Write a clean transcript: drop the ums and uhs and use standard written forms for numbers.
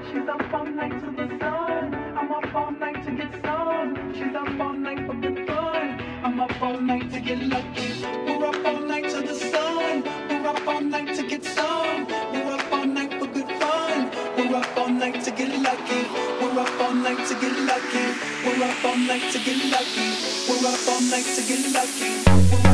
She's up all night to the sun. I'm up all night to get some. She's up all night for good fun. I'm up all night to get lucky. We're up all night to the sun. We're up all night to get some. We're up all night for good fun. We're up all night to get lucky. We're up all night to get lucky. We're up all night to get lucky. We're up all night to get lucky.